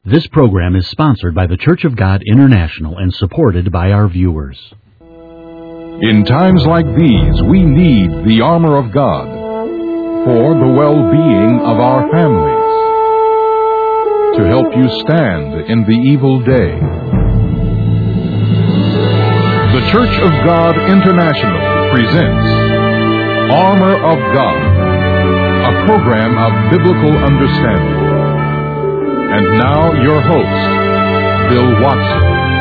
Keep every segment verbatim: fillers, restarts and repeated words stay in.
This program is sponsored by the Church of God International and supported by our viewers. In times like these, we need the armor of God for the well-being of our families, to help you stand in the evil day. The Church of God International presents Armor of God, a program of biblical understanding. And now, your host, Bill Watson.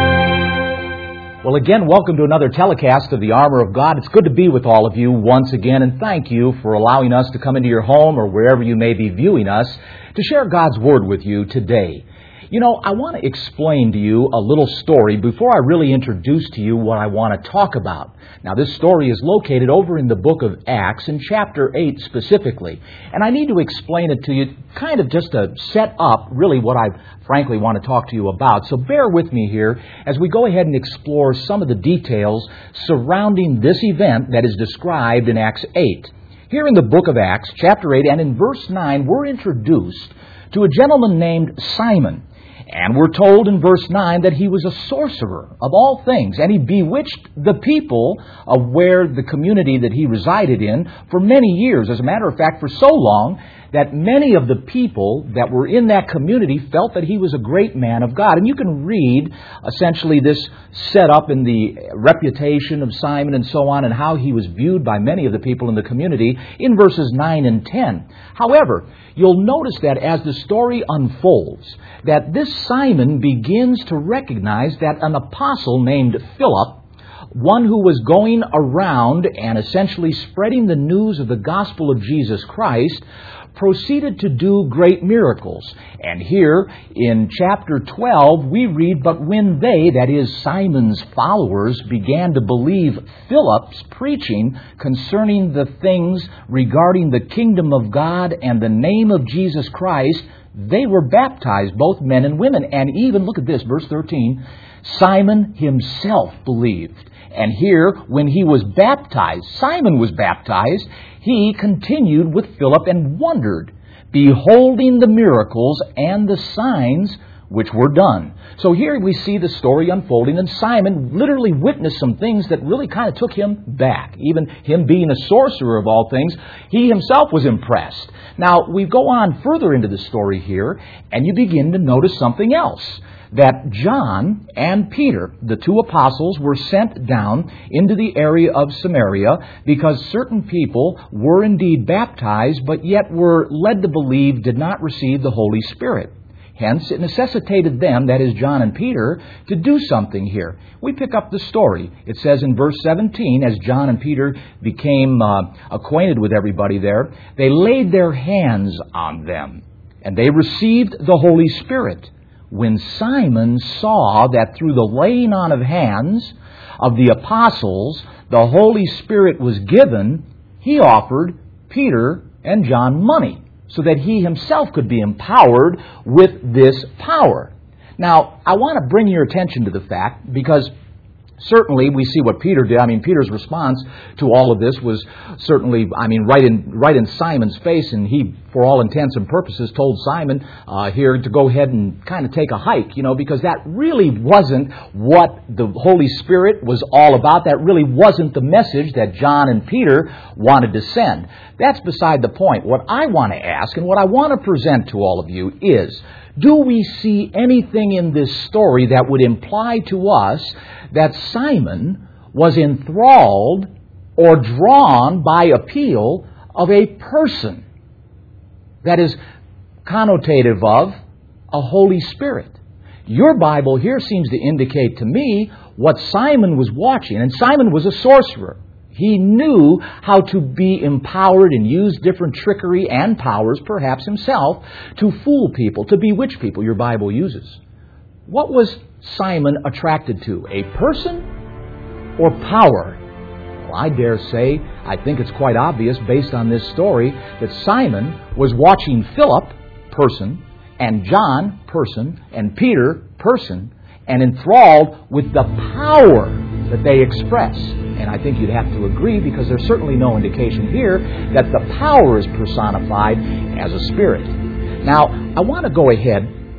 Well, again, welcome to another telecast of the Armor of God. It's good to be with all of you once again, and thank you for allowing us to come into your home or wherever you may be viewing us to share God's Word with you today. You know, I want to explain to you a little story before I really introduce to you what I want to talk about. Now, this story is located over in the book of Acts in chapter eight specifically. And I need to explain it to you kind of just to set up really what I frankly want to talk to you about. So bear with me here as we go ahead and explore some of the details surrounding this event that is described in Acts eight. Here in the book of Acts, chapter eight, and in verse nine, we're introduced to a gentleman named Simon. And we're told in verse nine that he was a sorcerer of all things, and he bewitched the people of where the community that he resided in for many years. As a matter of fact, for so long that many of the people that were in that community felt that he was a great man of God. And you can read essentially this set up in the reputation of Simon and so on, and how he was viewed by many of the people in the community in verses nine and ten. However, you'll notice that as the story unfolds, that this Simon begins to recognize that an apostle named Philip, one who was going around and essentially spreading the news of the gospel of Jesus Christ, proceeded to do great miracles. And here in chapter twelve, we read, "But when they," that is Simon's followers, "began to believe Philip's preaching concerning the things regarding the kingdom of God and the name of Jesus Christ, they were baptized, both men and women." And even, look at this, verse thirteen, Simon himself believed. And here, when he was baptized, Simon was baptized, he continued with Philip and wondered, beholding the miracles and the signs which were done. So here we see the story unfolding, and Simon literally witnessed some things that really kind of took him back. Even him being a sorcerer of all things, he himself was impressed. Now, we go on further into the story here, and you begin to notice something else. That John and Peter, the two apostles, were sent down into the area of Samaria because certain people were indeed baptized, but yet were led to believe did not receive the Holy Spirit. Hence, it necessitated them, that is John and Peter, to do something here. We pick up the story. It says in verse seventeen, as John and Peter became uh, acquainted with everybody there, they laid their hands on them, and they received the Holy Spirit. When Simon saw that through the laying on of hands of the apostles, the Holy Spirit was given, he offered Peter and John money so that he himself could be empowered with this power. Now, I want to bring your attention to the fact, because certainly we see what Peter did. I mean, Peter's response to all of this was certainly, I mean, right in right in Simon's face, and he, for all intents and purposes, told Simon uh, here to go ahead and kind of take a hike, you know, because that really wasn't what the Holy Spirit was all about. That really wasn't the message that John and Peter wanted to send. That's beside the point. What I want to ask and what I want to present to all of you is, do we see anything in this story that would imply to us that Simon was enthralled or drawn by appeal of a person that is connotative of a Holy Spirit? Your Bible here seems to indicate to me what Simon was watching, and Simon was a sorcerer. He knew how to be empowered and use different trickery and powers, perhaps himself, to fool people, to bewitch people, your Bible uses. What was Simon attracted to? A person or power? Well, I dare say, I think it's quite obvious based on this story, that Simon was watching Philip, person, and John, person, and Peter, person, and enthralled with the power that they express. And I think you'd have to agree, because there's certainly no indication here that the power is personified as a spirit. Now, I want to go ahead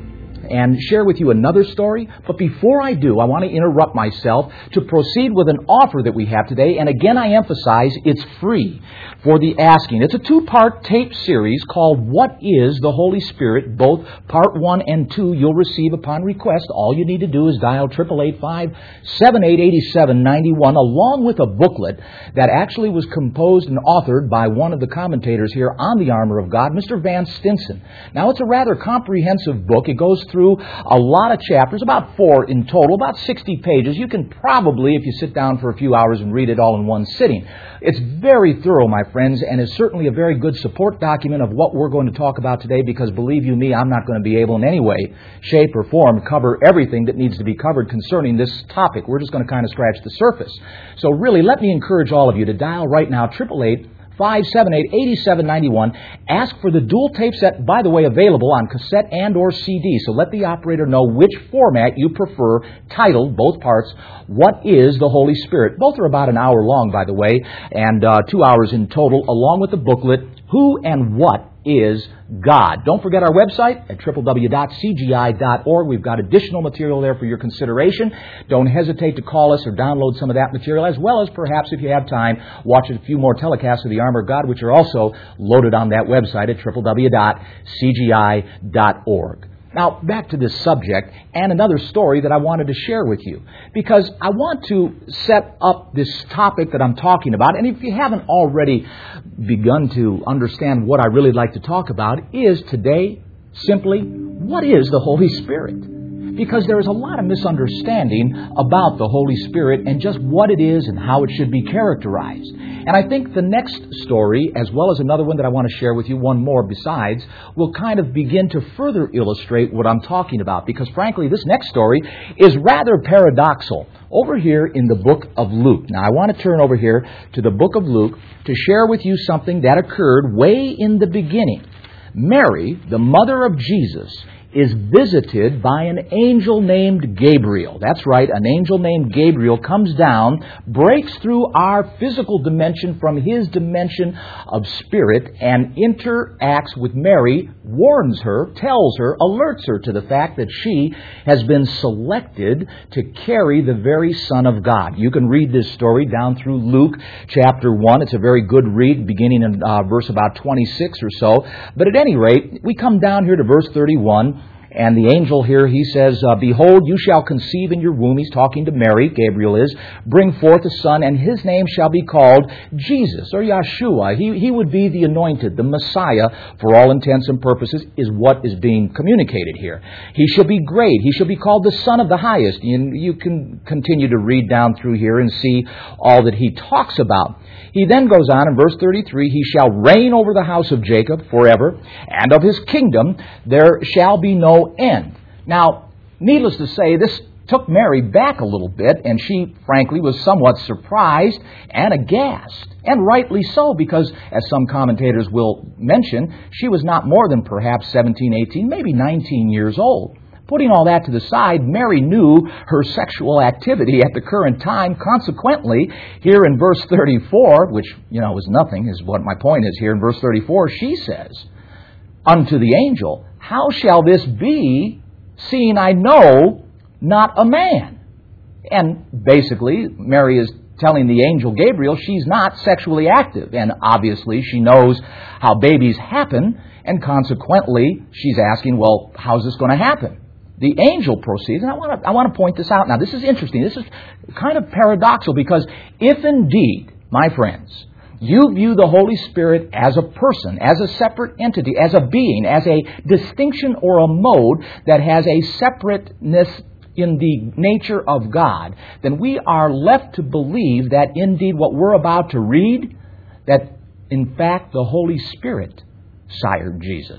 and share with you another story. But before I do, I want to interrupt myself to proceed with an offer that we have today. And again, I emphasize it's free for the asking. It's a two-part tape series called What is the Holy Spirit? Both part one and two you'll receive upon request. All you need to do is dial eight eight eight, five seven eight, eight seven nine one along with a booklet that actually was composed and authored by one of the commentators here on the Armor of God, Mister Van Stinson. Now, it's a rather comprehensive book. It goes through a lot of chapters, about four in total, about sixty pages. You can probably, if you sit down for a few hours and read it all in one sitting. It's very thorough, my friends, and is certainly a very good support document of what we're going to talk about today, because believe you me, I'm not going to be able in any way, shape, or form cover everything that needs to be covered concerning this topic. We're just going to kind of scratch the surface. So really, let me encourage all of you to dial right now, eight eight eight, five seven eight, eight seven nine one. Ask for the dual tape set, by the way, available on cassette and or C D. So let the operator know which format you prefer, titled, both parts, What is the Holy Spirit? Both are about an hour long, by the way, and uh, two hours in total, along with the booklet, Who and What is God. Don't forget our website at w w w dot c g i dot org. We've got additional material there for your consideration. Don't hesitate to call us or download some of that material, as well as perhaps, if you have time, watch a few more telecasts of the Armor of God, which are also loaded on that website at w w w dot c g i dot org. Now, back to this subject and another story that I wanted to share with you, because I want to set up this topic that I'm talking about. And if you haven't already begun to understand what I really like to talk about, is today simply, what is the Holy Spirit? Because there is a lot of misunderstanding about the Holy Spirit and just what it is and how it should be characterized. And I think the next story, as well as another one that I want to share with you, one more besides, will kind of begin to further illustrate what I'm talking about. Because frankly, this next story is rather paradoxical. Over here in the book of Luke. Now, I want to turn over here to the book of Luke to share with you something that occurred way in the beginning. Mary, the mother of Jesus, is visited by an angel named Gabriel. That's right, an angel named Gabriel comes down, breaks through our physical dimension from his dimension of spirit, and interacts with Mary, warns her, tells her, alerts her to the fact that she has been selected to carry the very Son of God. You can read this story down through Luke chapter one. It's a very good read, beginning in uh, verse about twenty-six or so. But at any rate, we come down here to verse thirty-one. And the angel here, he says, uh, Behold, you shall conceive in your womb. He's talking to Mary, Gabriel is. Bring forth a son, and his name shall be called Jesus, or Yeshua. He, he would be the anointed, the Messiah, for all intents and purposes, is what is being communicated here. He shall be great. He shall be called the Son of the Highest. You, you can continue to read down through here and see all that he talks about. He then goes on in verse thirty-three, He shall reign over the house of Jacob forever, and of his kingdom there shall be no end. Now, needless to say, this took Mary back a little bit, and she, frankly, was somewhat surprised and aghast. And rightly so, because, as some commentators will mention, she was not more than perhaps seventeen, eighteen, maybe nineteen years old. Putting all that to the side, Mary knew her sexual activity at the current time. Consequently, here in verse thirty-four, which, you know, is nothing, is what my point is here. In verse thirty-four, she says, Unto the angel, How shall this be, seeing I know not a man? And basically, Mary is telling the angel Gabriel she's not sexually active. And obviously, she knows how babies happen. And consequently, she's asking, well, how's this going to happen? The angel proceeds, and I want to I want to point this out now. This is interesting. This is kind of paradoxical, because if indeed, my friends, you view the Holy Spirit as a person, as a separate entity, as a being, as a distinction or a mode that has a separateness in the nature of God, then we are left to believe that indeed what we're about to read, that in fact the Holy Spirit sired Jesus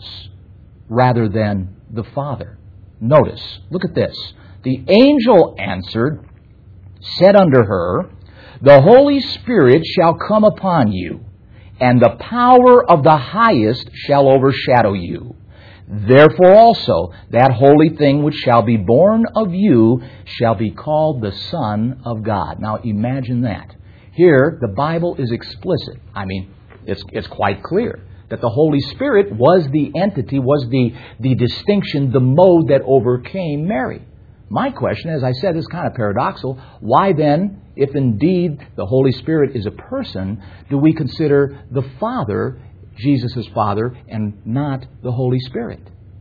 rather than the Father. Notice, look at this. The angel answered, said unto her, The Holy Spirit shall come upon you, and the power of the highest shall overshadow you. Therefore also that holy thing which shall be born of you shall be called the Son of God. Now imagine that. Here, the Bible is explicit. I mean, it's, it's quite clear that the Holy Spirit was the entity, was the, the distinction, the mode that overcame Mary. My question, as I said, is kind of paradoxical. Why then, if indeed the Holy Spirit is a person, do we consider the Father Jesus' Father and not the Holy Spirit?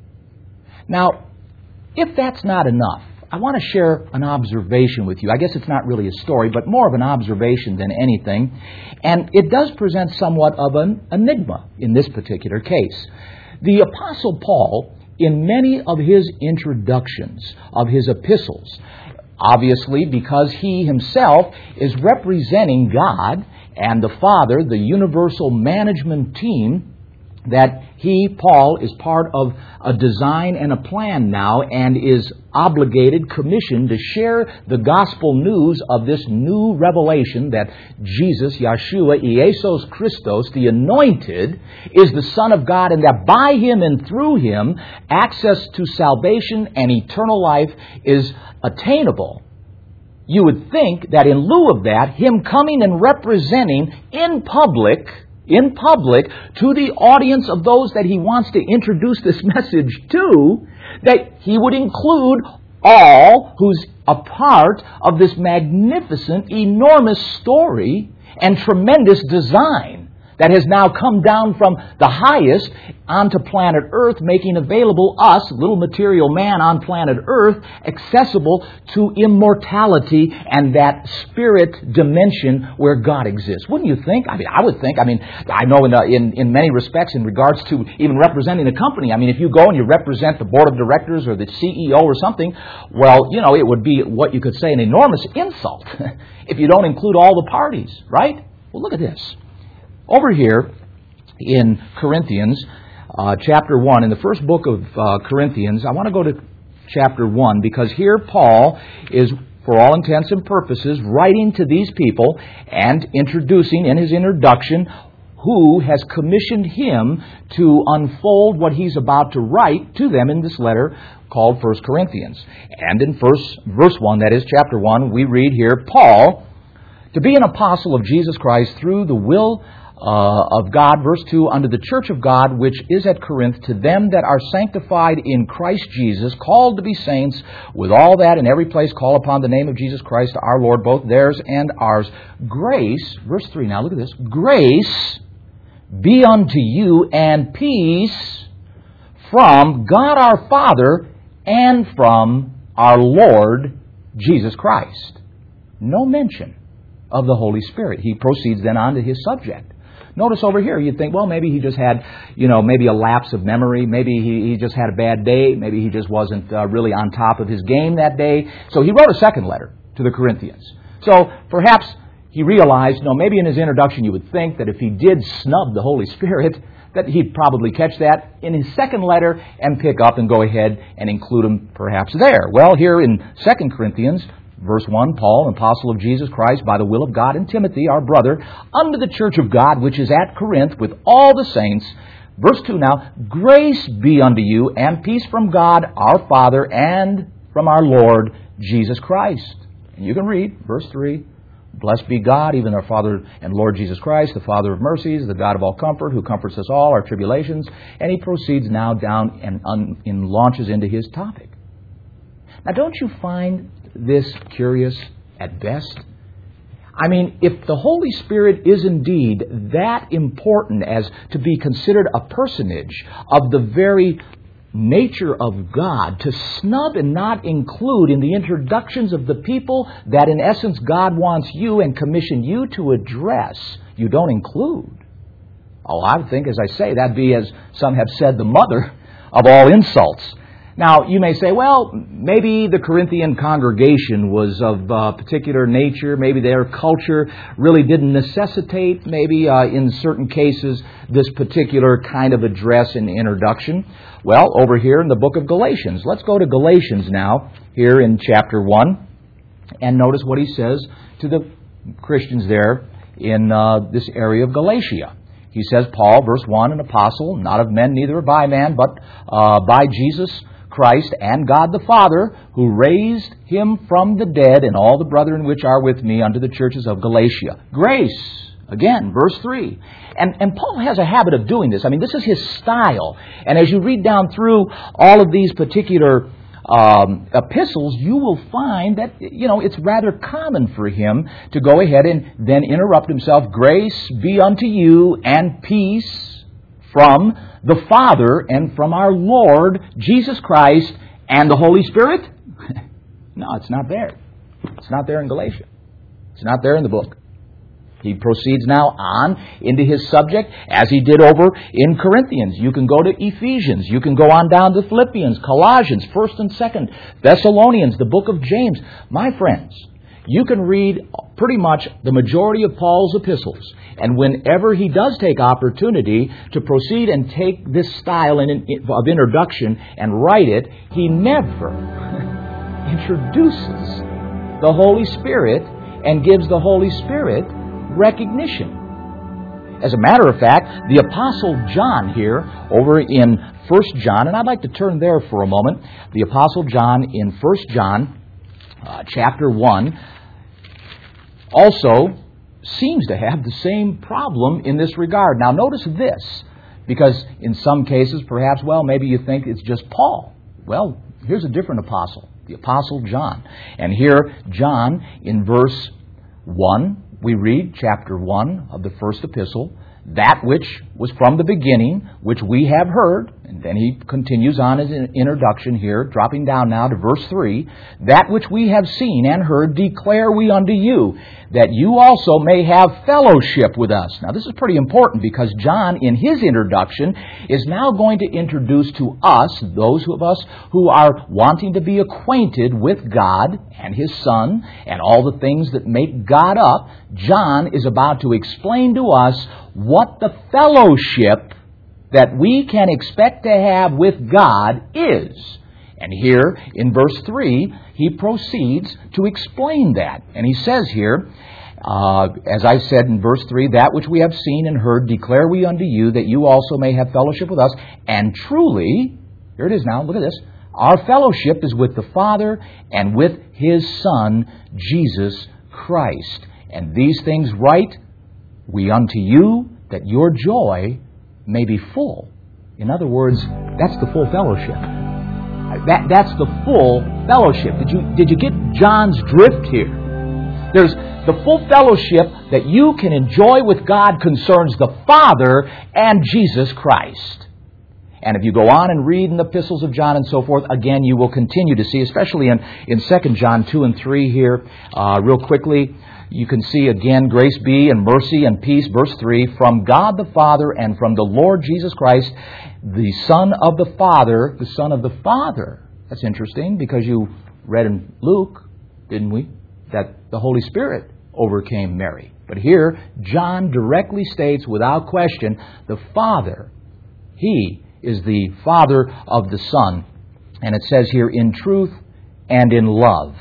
Now, if that's not enough, I want to share an observation with you. I guess it's not really a story, but more of an observation than anything. And it does present somewhat of an enigma in this particular case. The Apostle Paul, in many of his introductions of his epistles, obviously because he himself is representing God and the Father, the universal management team, that he, Paul, is part of a design and a plan now and is obligated, commissioned to share the gospel news of this new revelation that Jesus, Yeshua, Iesos Christos, the Anointed, is the Son of God, and that by Him and through Him, access to salvation and eternal life is attainable. You would think that in lieu of that, Him coming and representing in public in public to the audience of those that He wants to introduce this message to, that He would include all who's a part of this magnificent, enormous story and tremendous design that has now come down from the highest onto planet Earth, making available us, little material man on planet Earth, accessible to immortality and that spirit dimension where God exists. Wouldn't you think? I mean, I would think. I mean, I know in, uh, in, in many respects in regards to even representing a company. I mean, if you go and you represent the board of directors or the C E O or something, well, you know, it would be what you could say an enormous insult if you don't include all the parties, right? Well, look at this. Over here in Corinthians, uh, chapter one, in the first book of uh, Corinthians, I want to go to chapter one because here Paul is, for all intents and purposes, writing to these people and introducing in his introduction who has commissioned him to unfold what he's about to write to them in this letter called First Corinthians. And in first, verse one, that is chapter one, we read here, Paul, to be an apostle of Jesus Christ through the will Uh, of God, verse two, unto the church of God, which is at Corinth, to them that are sanctified in Christ Jesus, called to be saints, with all that in every place call upon the name of Jesus Christ, our Lord, both theirs and ours. Grace, verse three now, look at this. Grace be unto you and peace from God our Father and from our Lord Jesus Christ. No mention of the Holy Spirit. He proceeds then on to his subject. Notice over here, you'd think, well, maybe he just had, you know, maybe a lapse of memory. Maybe he, he just had a bad day. Maybe he just wasn't uh, really on top of his game that day. So he wrote a second letter to the Corinthians. So perhaps he realized, no, maybe in his introduction you would think that if he did snub the Holy Spirit, that he'd probably catch that in his second letter and pick up and go ahead and include him perhaps there. Well, here in Second Corinthians, verse one, Paul, an apostle of Jesus Christ, by the will of God, and Timothy, our brother, unto the church of God, which is at Corinth, with all the saints. Verse two now, grace be unto you, and peace from God, our Father, and from our Lord Jesus Christ. And you can read, verse three, blessed be God, even our Father and Lord Jesus Christ, the Father of mercies, the God of all comfort, who comforts us all, our tribulations. And he proceeds now down and, un, and launches into his topic. Now, don't you find this curious at best? I mean, if the Holy Spirit is indeed that important as to be considered a personage of the very nature of God, to snub and not include in the introductions of the people that in essence God wants you and commissioned you to address, you don't include. Oh, I would think, as I say, that'd be, as some have said, the mother of all insults. Now, you may say, well, maybe the Corinthian congregation was of uh, particular nature. Maybe their culture really didn't necessitate, maybe uh, in certain cases, this particular kind of address and introduction. Well, over here in the book of Galatians. Let's go to Galatians now, here in chapter one. And notice what he says to the Christians there in uh, this area of Galatia. He says, Paul, verse one, an apostle, not of men, neither by man, but uh, by Jesus Christ and God the Father, who raised him from the dead, and all the brethren which are with me unto the churches of Galatia. Grace Again, verse three. And, and Paul has a habit of doing this. I mean, this is his style. And as you read down through all of these particular um, epistles, you will find that, you know, it's rather common for him to go ahead and then interrupt himself. Grace be unto you and peace from the Father and from our Lord Jesus Christ and the Holy Spirit. No, it's not there. It's not there in Galatia. It's not there in the book. He proceeds now on into his subject as he did over in Corinthians. You can go to Ephesians. You can go on down to Philippians, Colossians, first and second, Thessalonians, the book of James. My friends, you can read pretty much the majority of Paul's epistles. And whenever he does take opportunity to proceed and take this style of introduction and write it, he never introduces the Holy Spirit and gives the Holy Spirit recognition. As a matter of fact, the Apostle John here, over in First John, and I'd like to turn there for a moment, the Apostle John in First John, uh, chapter one, also seems to have the same problem in this regard. Now notice this, because in some cases, perhaps, well, maybe you think it's just Paul. Well, here's a different apostle, the Apostle John. And here, John, in verse one, we read chapter one of the first epistle, that which was from the beginning, which we have heard. And then he continues on his introduction here, dropping down now to verse three. That which we have seen and heard declare we unto you, that you also may have fellowship with us. Now this is pretty important because John, in his introduction, is now going to introduce to us, those of us who are wanting to be acquainted with God and His Son and all the things that make God up. John is about to explain to us what the fellowship that we can expect to have with God is. And here in verse three, he proceeds to explain that. And he says here, uh, as I said in verse three, that which we have seen and heard declare we unto you, that you also may have fellowship with us. And truly, here it is now, look at this, our fellowship is with the Father and with His Son, Jesus Christ. And these things write we unto you, that your joy may be full. In other words, that's the full fellowship. That, that's the full fellowship. Did you, did you get John's drift here? There's the full fellowship that you can enjoy with God concerns the Father and Jesus Christ. And if you go on and read in the epistles of John and so forth, again, you will continue to see, especially in, in Second John two and three here, uh, real quickly, you can see again, grace be and mercy and peace, verse three, from God the Father and from the Lord Jesus Christ, the Son of the Father, the Son of the Father. That's interesting because you read in Luke, didn't we, that the Holy Spirit overcame Mary. But here, John directly states without question, the Father, He is the Father of the Son. And it says here, in truth and in love.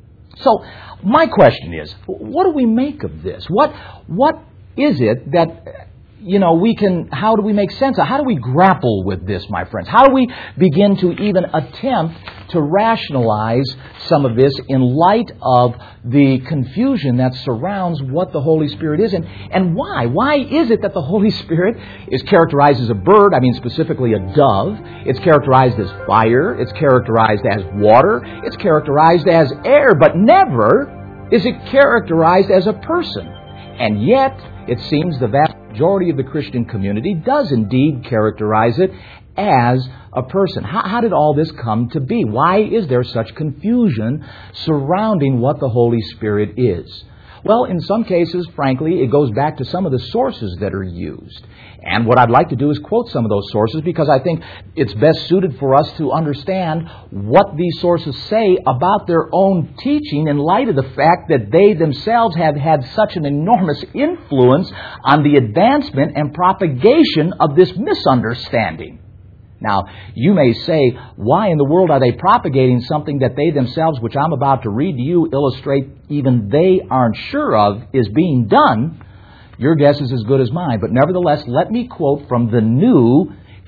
So, my question is, what do we make of this? What what is it that, you know, we can, how do we make sense of? How do we grapple with this, my friends? How do we begin to even attempt to rationalize some of this in light of the confusion that surrounds what the Holy Spirit is and, and why? Why is it that the Holy Spirit is characterized as a bird? I mean, specifically a dove. It's characterized as fire. It's characterized as water. It's characterized as air. But never is it characterized as a person. And yet, it seems the vast majority of the Christian community does indeed characterize it as a person. How, how did all this come to be? Why is there such confusion surrounding what the Holy Spirit is? Well, in some cases, frankly, it goes back to some of the sources that are used. And what I'd like to do is quote some of those sources because I think it's best suited for us to understand what these sources say about their own teaching in light of the fact that they themselves have had such an enormous influence on the advancement and propagation of this misunderstanding. Now, you may say, why in the world are they propagating something that they themselves, which I'm about to read to you, illustrate even they aren't sure of is being done? Your guess is as good as mine. But nevertheless, let me quote from the New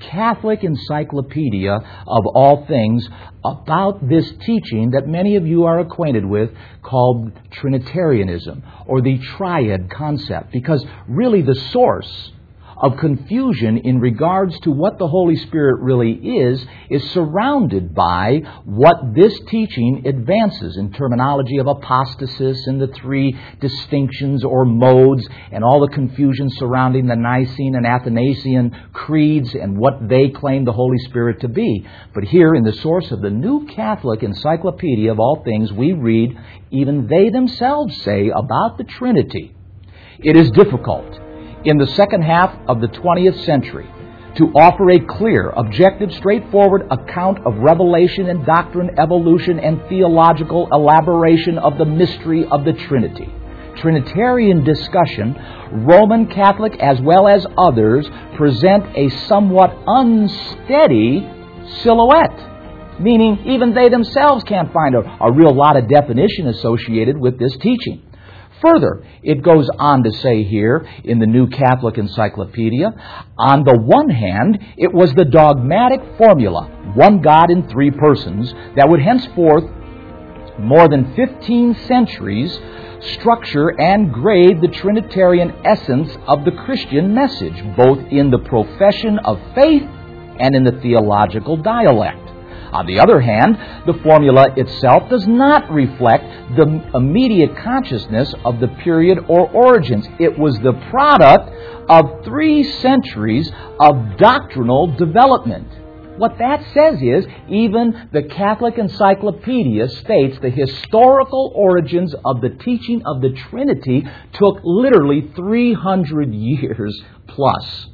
Catholic encyclopedia of all things about this teaching that many of you are acquainted with called Trinitarianism or the triad concept, because really the source of confusion in regards to what the Holy Spirit really is, is surrounded by what this teaching advances in terminology of apostasis and the three distinctions or modes and all the confusion surrounding the Nicene and Athanasian creeds and what they claim the Holy Spirit to be. But here in the source of the New Catholic Encyclopedia of all things, we read, even they themselves say about the Trinity, it is difficult in the second half of the twentieth century to offer a clear, objective, straightforward account of revelation and doctrine, evolution, and theological elaboration of the mystery of the Trinity. Trinitarian discussion, Roman Catholic as well as others, present a somewhat unsteady silhouette, meaning even they themselves can't find a, a real lot of definition associated with this teaching. Further, it goes on to say here in the New Catholic Encyclopedia, on the one hand, it was the dogmatic formula, one God in three persons, that would henceforth, more than fifteen centuries, structure and grade the Trinitarian essence of the Christian message, both in the profession of faith and in the theological dialect. On the other hand, the formula itself does not reflect the immediate consciousness of the period or origins. It was the product of three centuries of doctrinal development. What that says is, even the Catholic Encyclopedia states the historical origins of the teaching of the Trinity took literally three hundred years plus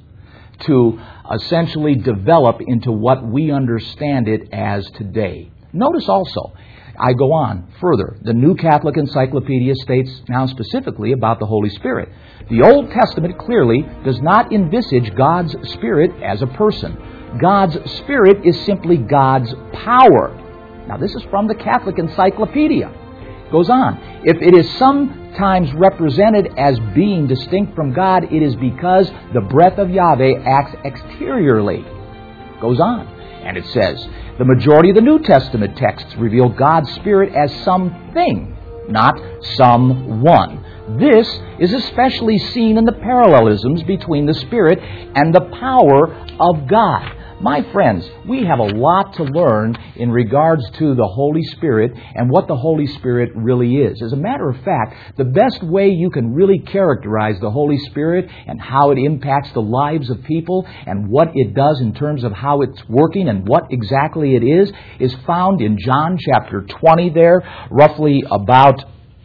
to essentially develop into what we understand it as today. Notice also, I go on further, the New Catholic Encyclopedia states now specifically about the Holy Spirit. The Old Testament clearly does not envisage God's Spirit as a person. God's Spirit is simply God's power. Now this is from the Catholic Encyclopedia. It goes on, if it is sometimes represented as being distinct from God, it is because the breath of Yahweh acts exteriorly. It goes on, and it says, the majority of the New Testament texts reveal God's Spirit as something, not someone. This is especially seen in the parallelisms between the Spirit and the power of God. My friends, we have a lot to learn in regards to the Holy Spirit and what the Holy Spirit really is. As a matter of fact, the best way you can really characterize the Holy Spirit and how it impacts the lives of people and what it does in terms of how it's working and what exactly it is, is found in John chapter twenty there, roughly about,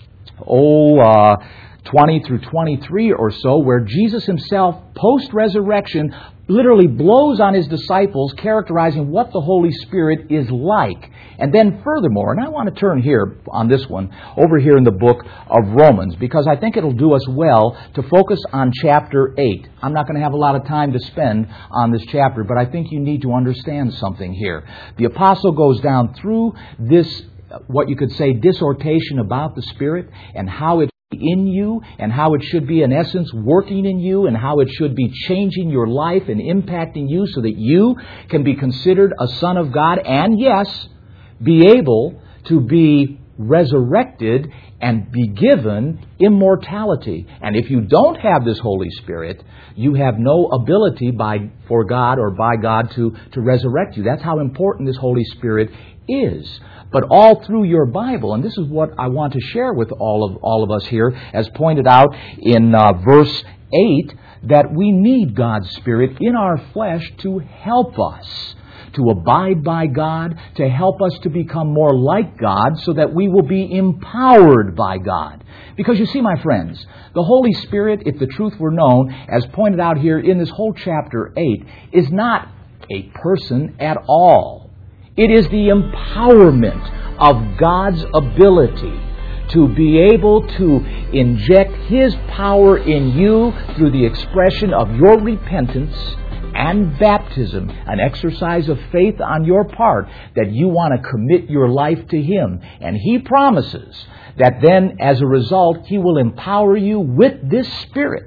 oh, uh, twenty through twenty-three or so, where Jesus himself, post-resurrection, literally blows on his disciples, characterizing what the Holy Spirit is like. And then furthermore, and I want to turn here on this one, over here in the book of Romans, because I think it'll do us well to focus on chapter eight. I'm not going to have a lot of time to spend on this chapter, but I think you need to understand something here. The apostle goes down through this, what you could say, dissertation about the Spirit and how it in you and how it should be in essence working in you and how it should be changing your life and impacting you so that you can be considered a son of God and, yes, be able to be resurrected and be given immortality. And if you don't have this Holy Spirit, you have no ability by for God or by God to, to resurrect you. That's how important this Holy Spirit is. But all through your Bible, and this is what I want to share with all of all of us here, as pointed out in uh, verse eight, that we need God's Spirit in our flesh to help us to abide by God, to help us to become more like God, so that we will be empowered by God. Because you see, my friends, the Holy Spirit, if the truth were known, as pointed out here in this whole chapter eight, is not a person at all. It is the empowerment of God's ability to be able to inject His power in you through the expression of your repentance and baptism, an exercise of faith on your part that you want to commit your life to Him. And He promises that then, as a result, He will empower you with this Spirit,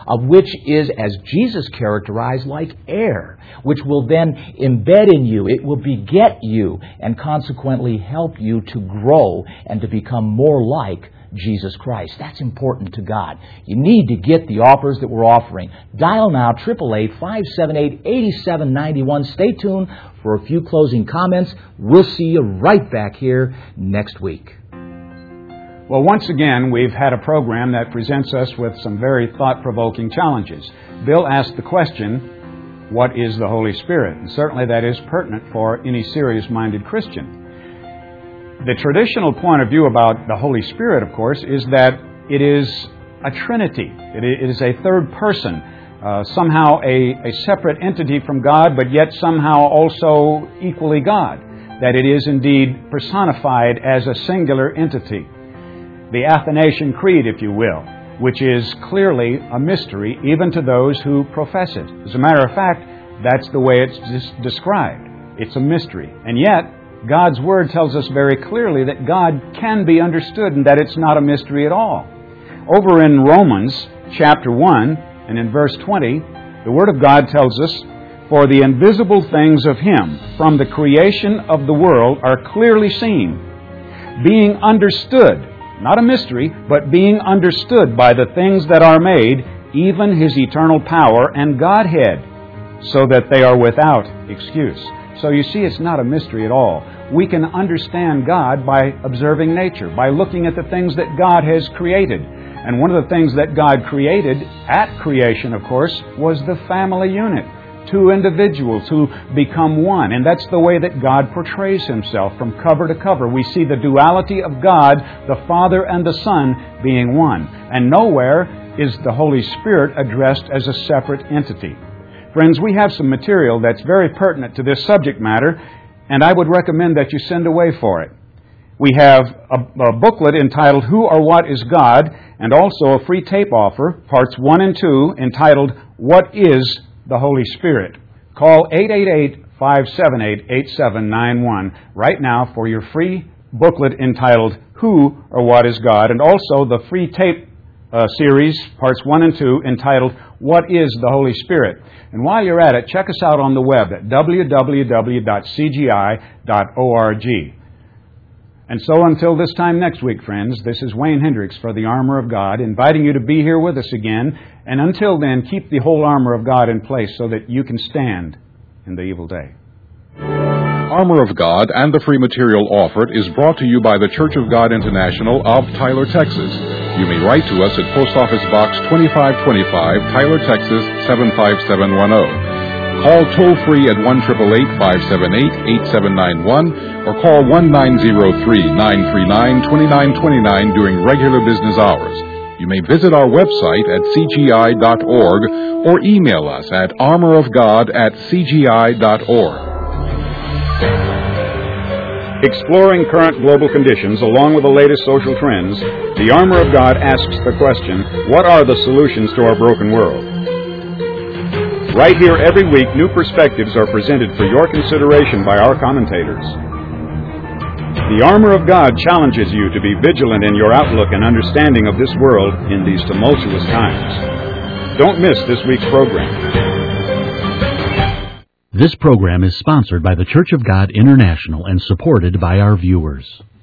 of which is, as Jesus characterized, like air, which will then embed in you. It will beget you and consequently help you to grow and to become more like Jesus Christ. That's important to God. You need to get the offers that we're offering. Dial now, eight eight eight, five seven eight, eight seven nine one. Stay tuned for a few closing comments. We'll see you right back here next week. Well, once again, we've had a program that presents us with some very thought-provoking challenges. Bill asked the question, what is the Holy Spirit? And certainly that is pertinent for any serious-minded Christian. The traditional point of view about the Holy Spirit, of course, is that it is a Trinity. It is a third person, uh, somehow a, a separate entity from God, but yet somehow also equally God. That it is indeed personified as a singular entity. The Athanasian Creed, if you will, which is clearly a mystery even to those who profess it. As a matter of fact, that's the way it's des- described. It's a mystery. And yet, God's Word tells us very clearly that God can be understood and that it's not a mystery at all. Over in Romans chapter one and in verse twenty, the Word of God tells us, "For the invisible things of Him from the creation of the world are clearly seen, being understood," not a mystery, but being understood by the things that are made, even His eternal power and Godhead, so that they are without excuse. So you see, it's not a mystery at all. We can understand God by observing nature, by looking at the things that God has created. And one of the things that God created at creation, of course, was the family unit. Two individuals who become one. And that's the way that God portrays Himself from cover to cover. We see the duality of God, the Father and the Son, being one. And nowhere is the Holy Spirit addressed as a separate entity. Friends, we have some material that's very pertinent to this subject matter, and I would recommend that you send away for it. We have a, a booklet entitled Who or What is God, and also a free tape offer, parts one and two, entitled What is the Holy Spirit? Call eight eight eight, five seven eight, eight seven nine one right now for your free booklet entitled Who or What is God, and also the free tape uh, series, parts one and two, entitled What is the Holy Spirit? And while you're at it, check us out on the web at w w w dot c g i dot org. And so until this time next week, friends, this is Wayne Hendricks for the Armor of God, inviting you to be here with us again. And until then, keep the whole armor of God in place so that you can stand in the evil day. Armor of God and the free material offered is brought to you by the Church of God International of Tyler, Texas. You may write to us at Post Office Box twenty-five twenty-five, Tyler, Texas, seven five seven one zero. Call toll-free at one eight eight eight, five seven eight, eight seven nine one or call one nine zero three, nine three nine, two nine two nine during regular business hours. You may visit our website at c g i dot org or email us at armorofgod at c g i dot org. Exploring current global conditions along with the latest social trends, the Armor of God asks the question, what are the solutions to our broken world? Right here every week, new perspectives are presented for your consideration by our commentators. The Armor of God challenges you to be vigilant in your outlook and understanding of this world in these tumultuous times. Don't miss this week's program. This program is sponsored by the Church of God International and supported by our viewers.